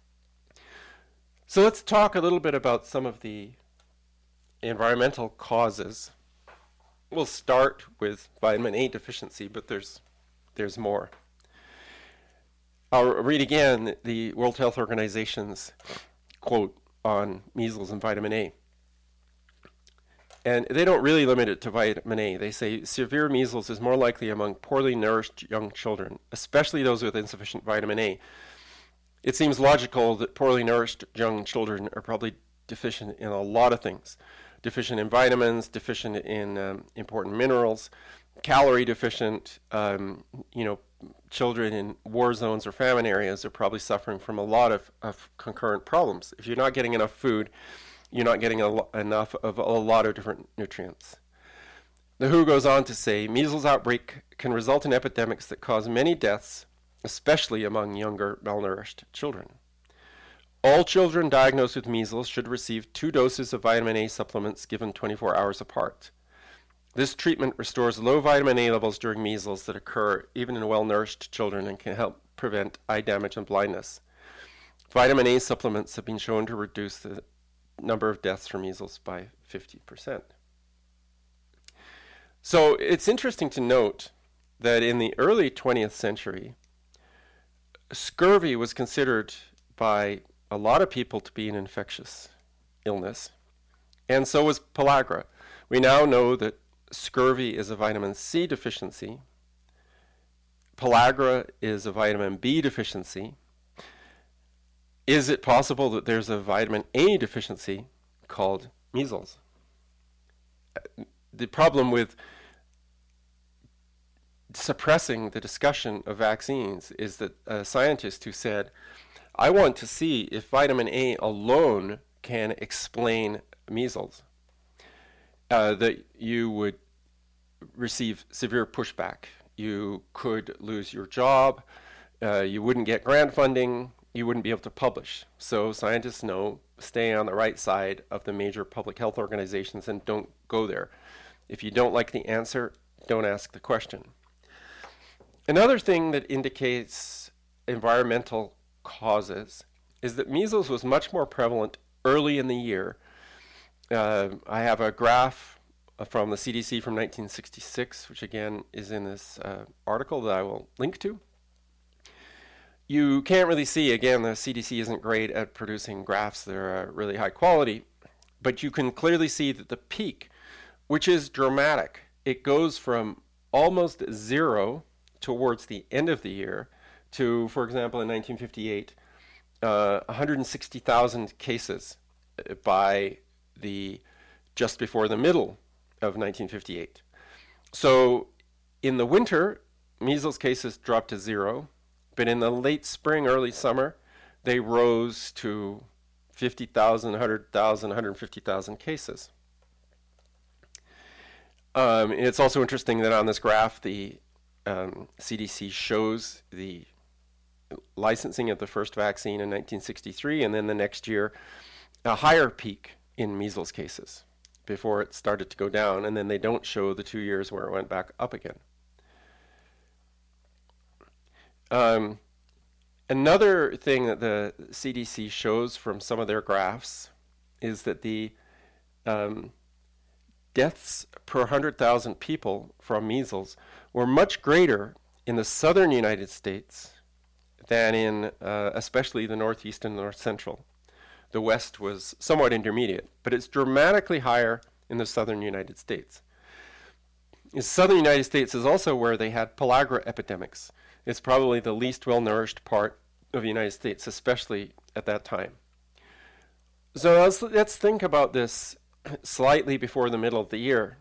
Speaker 1: So let's talk a little bit about some of the environmental causes. We'll start with vitamin A deficiency, but there's there's more. I'll read again the World Health Organization's quote on measles and vitamin A. And they don't really limit it to vitamin A. They say severe measles is more likely among poorly nourished young children, especially those with insufficient vitamin A. It seems logical that poorly nourished young children are probably deficient in a lot of things. Deficient in vitamins, deficient in um, important minerals, calorie deficient. Um, you know, children in war zones or famine areas are probably suffering from a lot of, of concurrent problems. If you're not getting enough food, you're not getting a lo- enough of a lot of different nutrients. The W H O goes on to say, measles outbreak can result in epidemics that cause many deaths, especially among younger, malnourished children. All children diagnosed with measles should receive two doses of vitamin A supplements given twenty-four hours apart. This treatment restores low vitamin A levels during measles that occur even in well-nourished children and can help prevent eye damage and blindness. Vitamin A supplements have been shown to reduce the number of deaths from measles by fifty percent. So it's interesting to note that in the early twentieth century, scurvy was considered by a lot of people to be an infectious illness, and so was pellagra. We now know that scurvy is a vitamin C deficiency. Pellagra is a vitamin B deficiency. Is it possible that there's a vitamin A deficiency called measles? The problem with suppressing the discussion of vaccines is that a scientist who said, I want to see if vitamin A alone can explain measles, uh, that you would receive severe pushback. You could lose your job, uh, you wouldn't get grant funding, you wouldn't be able to publish. So scientists know, stay on the right side of the major public health organizations and don't go there. If you don't like the answer, don't ask the question. Another thing that indicates environmental causes is that measles was much more prevalent early in the year. Uh, I have a graph from the C D C from nineteen sixty-six, which again is in this uh, article that I will link to. You can't really see, again, the C D C isn't great at producing graphs that are really high quality, but you can clearly see that the peak, which is dramatic, it goes from almost zero towards the end of the year to, for example, in nineteen fifty-eight, uh, one hundred sixty thousand cases by the just before the middle of nineteen fifty-eight. So in the winter, measles cases dropped to zero, but in the late spring, early summer, they rose to fifty thousand, one hundred thousand, one hundred fifty thousand cases. Um, it's also interesting that on this graph, the um, C D C shows the licensing of the first vaccine in nineteen sixty-three, and then the next year, a higher peak in measles cases before it started to go down, and then they don't show the two years where it went back up again. Um, another thing that the C D C shows from some of their graphs is that the um, deaths per one hundred thousand people from measles were much greater in the southern United States than in uh, especially the northeast and north central. The west was somewhat intermediate, but it's dramatically higher in the southern United States. The southern United States is also where they had pellagra epidemics. It's probably the least well-nourished part of the United States, especially at that time. So let's, let's think about this slightly before the middle of the year.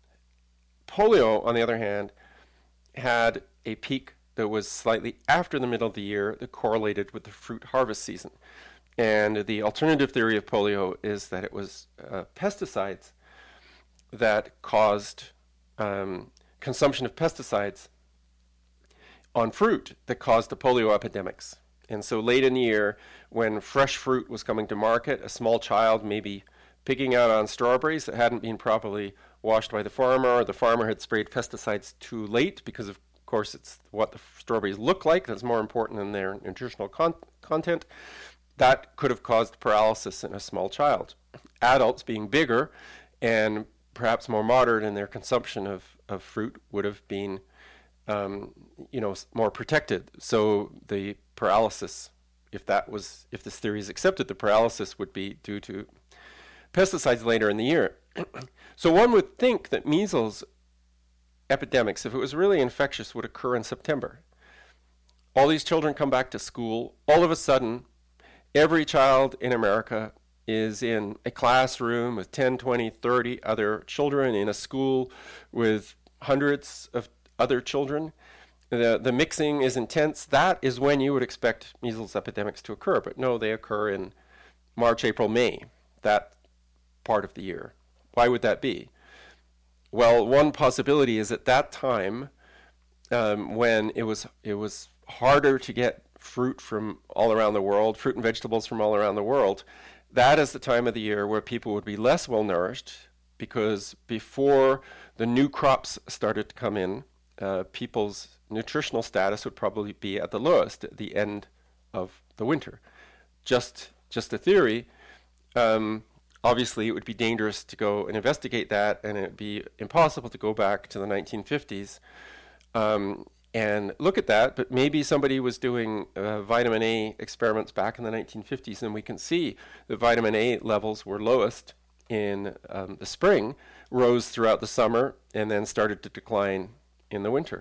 Speaker 1: Polio, on the other hand, had a peak that was slightly after the middle of the year that correlated with the fruit harvest season. And the alternative theory of polio is that it was uh, pesticides that caused um, consumption of pesticides on fruit that caused the polio epidemics. And so late in the year, when fresh fruit was coming to market, a small child may be picking out on strawberries that hadn't been properly washed by the farmer, or the farmer had sprayed pesticides too late, because of course it's what the strawberries look like that's more important than their nutritional con- content. That could have caused paralysis in a small child. Adults, being bigger and perhaps more moderate in their consumption of, of fruit, would have been um, you know, more protected. So the paralysis, if that was, if this theory is accepted, the paralysis would be due to pesticides later in the year. So one would think that measles epidemics, if it was really infectious, would occur in September. All these children come back to school. All of a sudden, every child in America is in a classroom with ten, twenty, thirty other children, in a school with hundreds of other children. The, the mixing is intense. That is when you would expect measles epidemics to occur. But no, they occur in March, April, May, that part of the year. Why would that be? Well, one possibility is at that time, um, when it was it was harder to get fruit from all around the world, fruit and vegetables from all around the world, that is the time of the year where people would be less well nourished, because before the new crops started to come in, uh, people's nutritional status would probably be at the lowest at the end of the winter. Just just a theory. Um, obviously, it would be dangerous to go and investigate that, and it would be impossible to go back to the nineteen fifties. Um, and look at that, but maybe somebody was doing uh, vitamin A experiments back in the nineteen fifties, and we can see that vitamin A levels were lowest in um, the spring, rose throughout the summer, and then started to decline in the winter.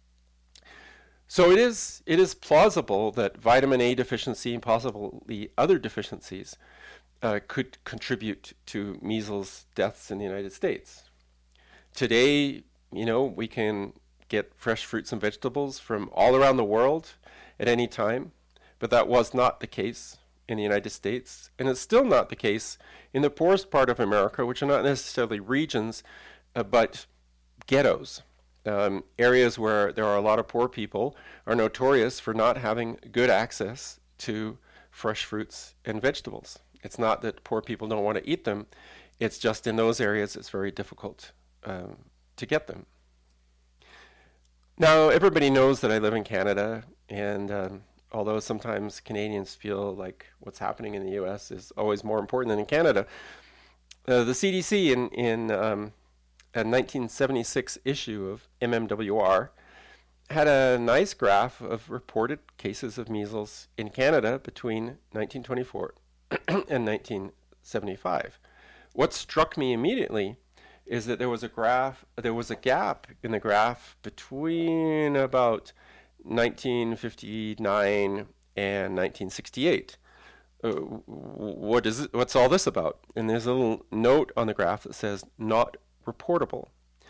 Speaker 1: So it is it is plausible that vitamin A deficiency and possibly other deficiencies uh, could contribute to measles deaths in the United States. Today, you know, we can get fresh fruits and vegetables from all around the world at any time, but that was not the case in the United States, and it's still not the case in the poorest part of America, which are not necessarily regions, uh, but ghettos. Um, areas where there are a lot of poor people are notorious for not having good access to fresh fruits and vegetables. It's not that poor people don't want to eat them, it's just in those areas it's very difficult um, to get them. Now, everybody knows that I live in Canada, and um, although sometimes Canadians feel like what's happening in the U S is always more important than in Canada, uh, the C D C in, in um, a nineteen seventy-six issue of M M W R had a nice graph of reported cases of measles in Canada between nineteen twenty-four and nineteen seventy-five. What struck me immediately is that there was a graph, there was a gap in the graph between about nineteen fifty-nine and nineteen sixty-eight. Uh, what is it, what's all this about? And there's a little note on the graph that says not reportable.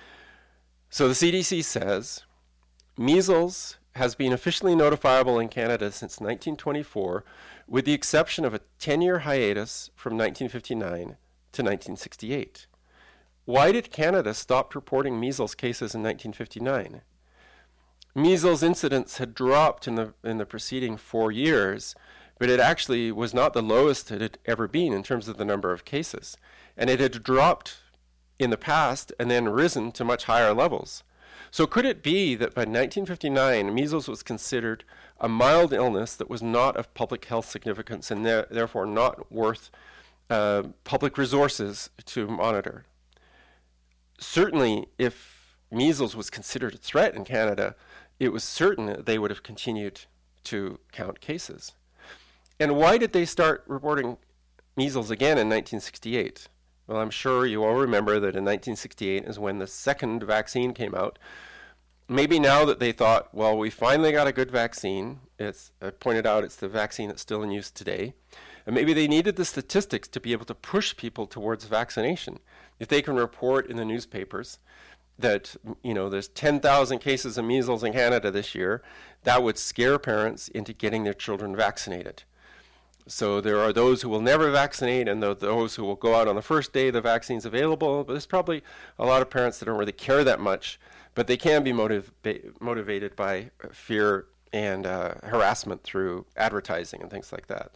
Speaker 1: So the C D C says measles has been officially notifiable in Canada since nineteen twenty-four, with the exception of a ten-year hiatus from nineteen fifty-nine to nineteen sixty-eight. Why did Canada stop reporting measles cases in nineteen fifty-nine? Measles incidence had dropped in the in the preceding four years, but it actually was not the lowest it had ever been in terms of the number of cases. And it had dropped in the past and then risen to much higher levels. So could it be that by nineteen fifty-nine, measles was considered a mild illness that was not of public health significance and there, therefore not worth uh, public resources to monitor? Certainly, if measles was considered a threat in Canada, it was certain that they would have continued to count cases. And why did they start reporting measles again in nineteen sixty-eight? Well, I'm sure you all remember that in nineteen sixty-eight is when the second vaccine came out. Maybe now that they thought, well, we finally got a good vaccine. It's, I pointed out it's the vaccine that's still in use today. And maybe they needed the statistics to be able to push people towards vaccination. If they can report in the newspapers that, you know, there's ten thousand cases of measles in Canada this year, that would scare parents into getting their children vaccinated. So there are those who will never vaccinate and those who will go out on the first day the vaccine's available. But there's probably a lot of parents that don't really care that much, but they can be motiv- motivated by fear and uh, harassment through advertising and things like that.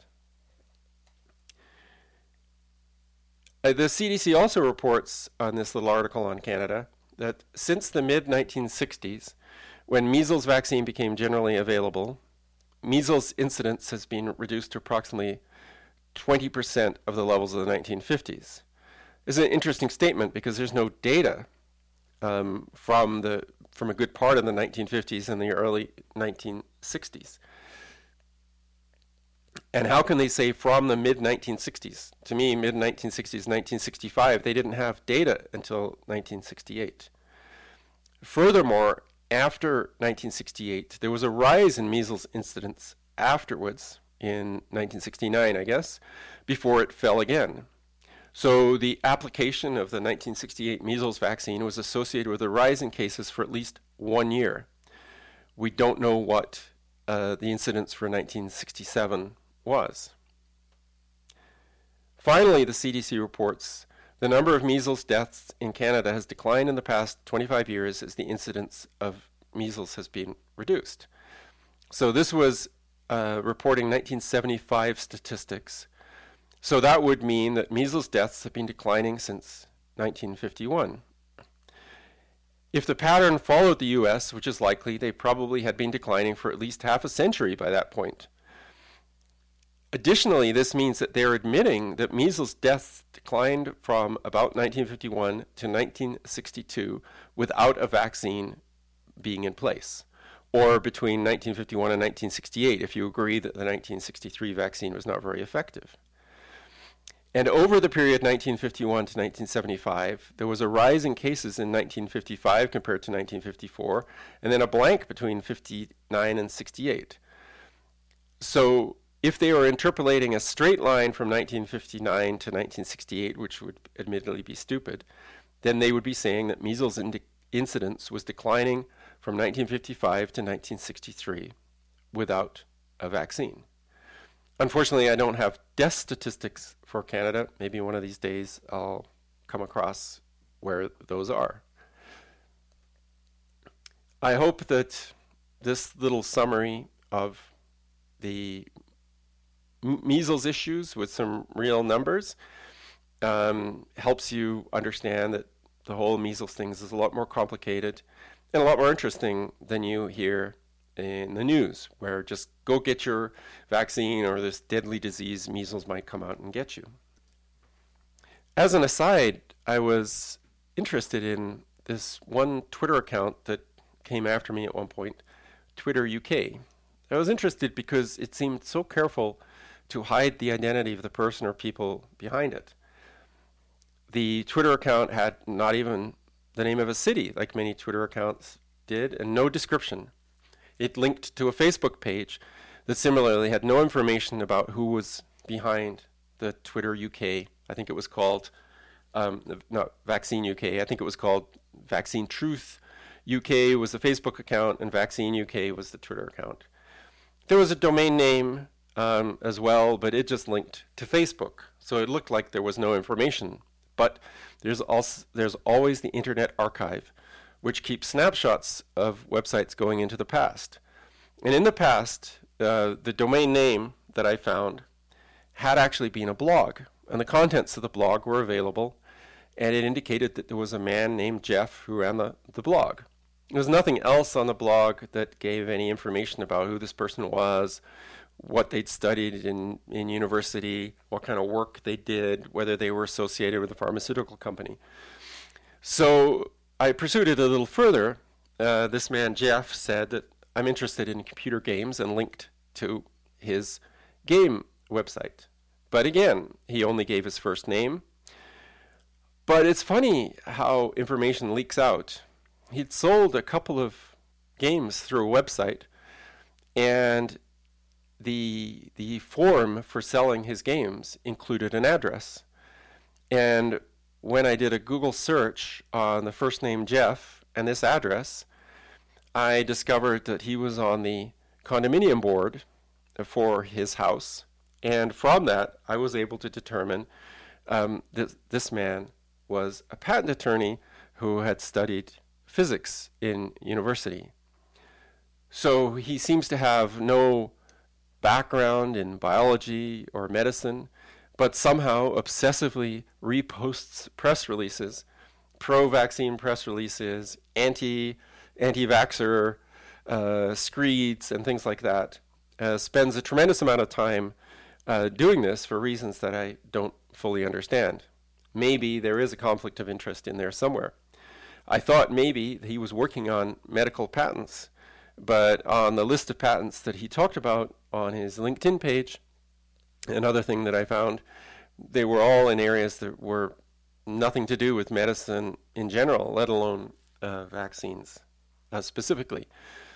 Speaker 1: Uh, the C D C also reports on this little article on Canada that since the mid nineteen sixties, when measles vaccine became generally available, measles incidence has been reduced to approximately twenty percent of the levels of the nineteen fifties. This is an interesting statement because there's no data um, from the from a good part of the nineteen fifties and the early nineteen sixties. And how can they say from the mid nineteen sixties? To me, mid nineteen sixties, nineteen sixty-five, they didn't have data until nineteen sixty-eight. Furthermore, after nineteen sixty-eight, there was a rise in measles incidence afterwards in nineteen sixty-nine, I guess, before it fell again. So the application of the nineteen sixty-eight measles vaccine was associated with a rise in cases for at least one year. We don't know what uh, the incidence for nineteen sixty-seven was. Finally, the C D C reports the number of measles deaths in Canada has declined in the past twenty-five years as the incidence of measles has been reduced. So this was uh, reporting nineteen seventy-five statistics. So that would mean that measles deaths have been declining since nineteen fifty-one. If the pattern followed the U S, which is likely, they probably had been declining for at least half a century by that point. Additionally, this means that they're admitting that measles deaths declined from about nineteen fifty-one to nineteen sixty-two without a vaccine being in place, or between nineteen fifty-one and nineteen sixty-eight if you agree that the nineteen sixty-three vaccine was not very effective. And over the period nineteen fifty-one to nineteen seventy-five, there was a rise in cases in nineteen fifty-five compared to nineteen fifty-four, and then a blank between fifty-nine and sixty-eight. So if they were interpolating a straight line from nineteen fifty-nine to nineteen sixty-eight, which would admittedly be stupid, then they would be saying that measles indi- incidence was declining from nineteen fifty-five to nineteen sixty-three without a vaccine. Unfortunately, I don't have death statistics for Canada. Maybe one of these days I'll come across where those are. I hope that this little summary of the measles issues with some real numbers um, helps you understand that the whole measles thing is a lot more complicated and a lot more interesting than you hear in the news, where just go get your vaccine or this deadly disease, measles, might come out and get you. As an aside, I was interested in this one Twitter account that came after me at one point, Twitter U K. I was interested because it seemed so careful to hide the identity of the person or people behind it. The Twitter account had not even the name of a city, like many Twitter accounts did, and no description. It linked to a Facebook page that similarly had no information about who was behind the Twitter U K. I think it was called, um, not Vaccine U K, I think it was called Vaccine Truth U K was the Facebook account, and Vaccine U K was the Twitter account. There was a domain name um, as well, but it just linked to Facebook, so it looked like there was no information. But there's also there's always the Internet Archive, which keeps snapshots of websites going into the past. And in the past, uh, the domain name that I found had actually been a blog, and the contents of the blog were available, and it indicated that there was a man named Jeff who ran the, the blog. There was nothing else on the blog that gave any information about who this person was, what they'd studied in, in university, what kind of work they did, whether they were associated with a pharmaceutical company. So I pursued it a little further. Uh, this man, Jeff, said that I'm interested in computer games and linked to his game website. But again, he only gave his first name. But it's funny how information leaks out. He'd sold a couple of games through a website, and the the form for selling his games included an address. And when I did a Google search on the first name Jeff and this address, I discovered that he was on the condominium board for his house. And from that, I was able to determine um, that this man was a patent attorney who had studied physics in university. So he seems to have no background in biology or medicine, but somehow obsessively reposts press releases, pro-vaccine press releases, anti, anti-vaxxer uh, screeds, and things like that. Uh, spends a tremendous amount of time uh, doing this for reasons that I don't fully understand. Maybe there is a conflict of interest in there somewhere. I thought maybe he was working on medical patents, but on the list of patents that he talked about on his LinkedIn page, another thing that I found, they were all in areas that were nothing to do with medicine in general, let alone uh, vaccines uh, specifically.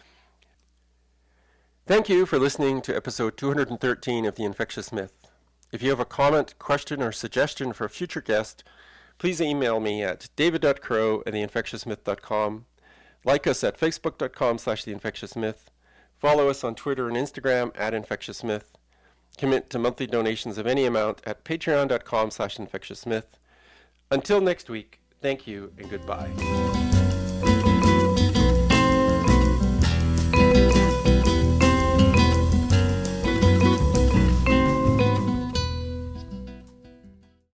Speaker 1: Thank you for listening to episode two hundred thirteen of The Infectious Myth. If you have a comment, question, or suggestion for a future guest, please email me at david dot crow at the infectious myth dot com. Like us at facebook dot com slash the infectious myth. Follow us on Twitter and Instagram at Infectious Myth. Commit to monthly donations of any amount at patreon dot com slash infectious myth. Until next week, thank you and goodbye.